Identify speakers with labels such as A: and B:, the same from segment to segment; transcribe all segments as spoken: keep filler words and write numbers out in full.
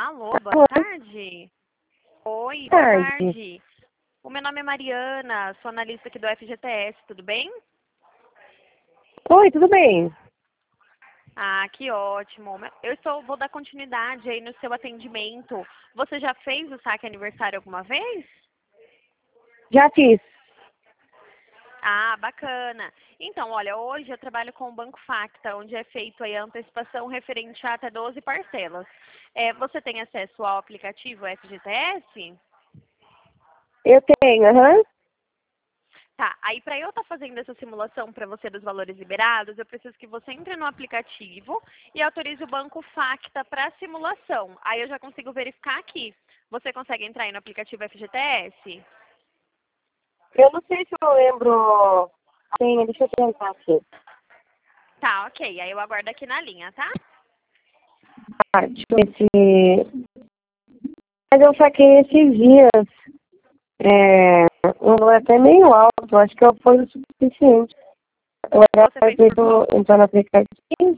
A: Alô, boa
B: Alô,
A: tarde. Oi, boa
B: tarde.
A: tarde. O meu nome é Mariana, sou analista aqui do F G T S, tudo bem?
B: Oi, tudo bem?
A: Ah, que ótimo. Eu estou, vou dar continuidade aí no seu atendimento. Você já fez o saque aniversário alguma vez?
B: Já fiz.
A: Ah, bacana. Então, olha, hoje eu trabalho com o Banco Facta, onde é feito aí a antecipação referente a até doze parcelas. É, você tem acesso ao aplicativo F G T S?
B: Eu tenho, aham.
A: Tá, aí para eu estar fazendo essa simulação para você dos valores liberados, eu preciso que você entre no aplicativo e autorize o Banco Facta para a simulação. Aí eu já consigo verificar aqui. Você consegue entrar aí no aplicativo F G T S?
B: Eu não sei se eu lembro. Tem, deixa eu tentar aqui.
A: Tá, ok. Aí eu aguardo aqui na linha, tá?
B: Ah, deixa eu ver se... Mas eu saquei esses dias. É, um valor até meio alto. Acho que foi o suficiente. Eu era
A: Você fez por qual,
B: feito entrar no aplicativo.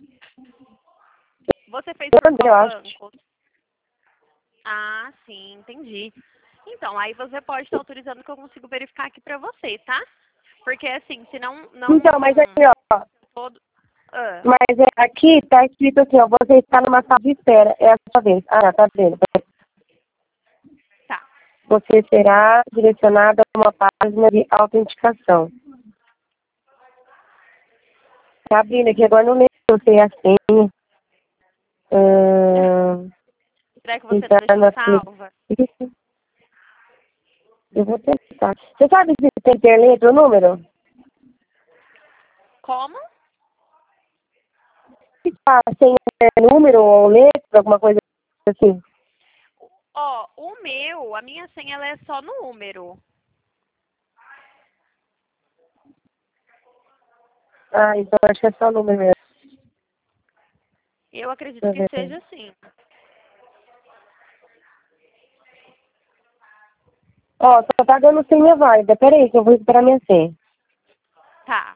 A: você fez por
B: Eu,
A: qual
B: eu acho.
A: banco? Ah, sim, entendi. Então, aí você pode estar autorizando que eu consigo verificar aqui para você, tá? Porque assim, se não, não
B: Então, mas aqui, ó.
A: todo... Ah,
B: Mas é, aqui tá escrito assim, ó. Você está numa sala de espera. É a sua vez. Ah, tá vendo.
A: tá.
B: Você será direcionado a uma página de autenticação. Tá abrindo aqui, agora não lembro se eu sei a senha. Uh,
A: Será que você não
B: entrar
A: deixou
B: no
A: salva?
B: aplicativo. Eu vou tentar. Você sabe se tem que ter letra ou número?
A: Como?
B: Se tá sem número ou letra, alguma coisa assim.
A: Ó, o meu, a minha senha ela é só no número.
B: Ah, então acho que é só número mesmo.
A: Eu acredito
B: Deixa
A: que
B: eu ver.
A: seja assim.
B: Ó, só tá dando senha válida. Pera aí, que eu vou esperar minha senha.
A: Tá.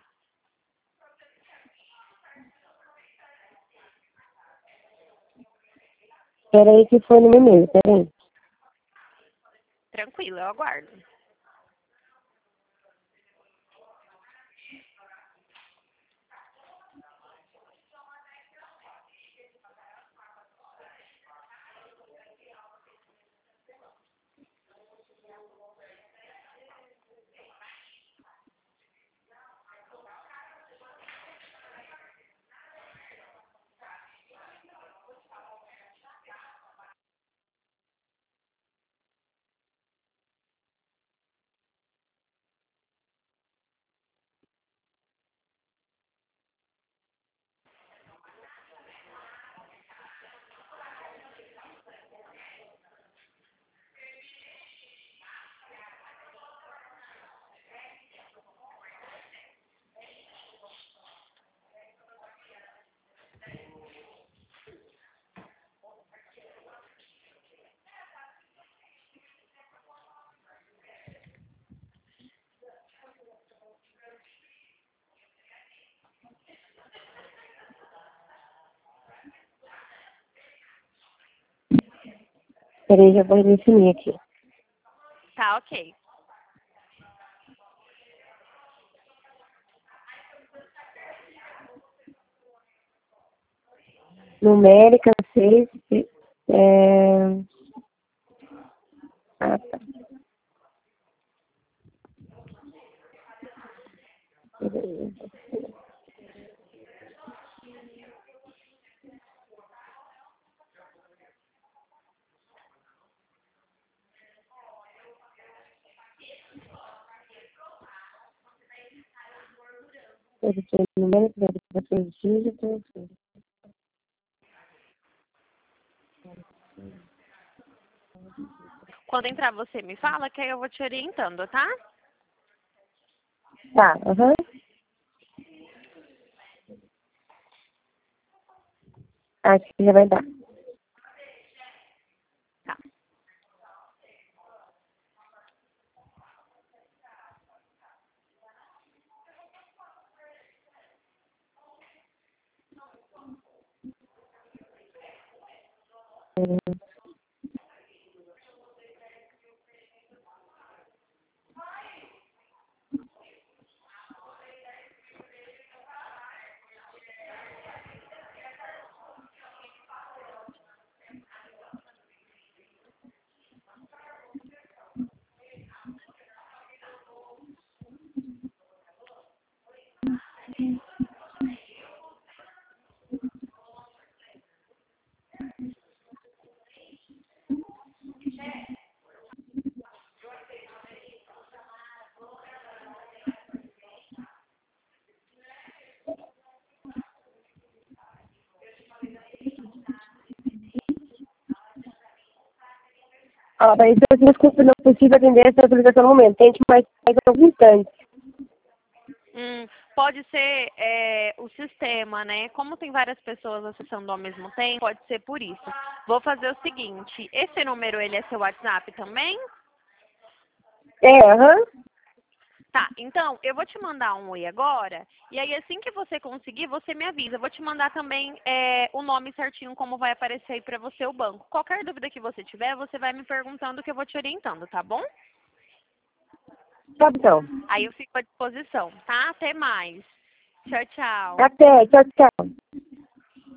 B: Pera aí que foi no meu e-mail, pera aí.
A: Tranquilo, eu aguardo.
B: Pera aí, já vou definir aqui.
A: Tá, ok.
B: Numérica, seis. É... Ah, tá. Numérica, seis dígitos.
A: Quando entrar você me fala que aí eu vou te orientando, tá?
B: Tá, aham. Acho que já vai dar.
A: Tá.
B: É, Ah, mas então, desculpe, não é possível atender essa aplicação no momento. Tente mais, mais alguns instantes.
A: Hum, pode ser é, o sistema, né? Como tem várias pessoas acessando ao mesmo tempo, pode ser por isso. Vou fazer o seguinte, esse número, ele é seu WhatsApp também?
B: É, aham.
A: Tá, então, eu vou te mandar um oi agora, e aí assim que você conseguir, você me avisa. Eu vou te mandar também é, o nome certinho, como vai aparecer aí pra você o banco. Qualquer dúvida que você tiver, você vai me perguntando que eu vou te orientando, tá bom?
B: Tá bom.
A: Aí eu fico à disposição, tá? Até mais. Tchau, tchau.
B: Até. Tchau, tchau.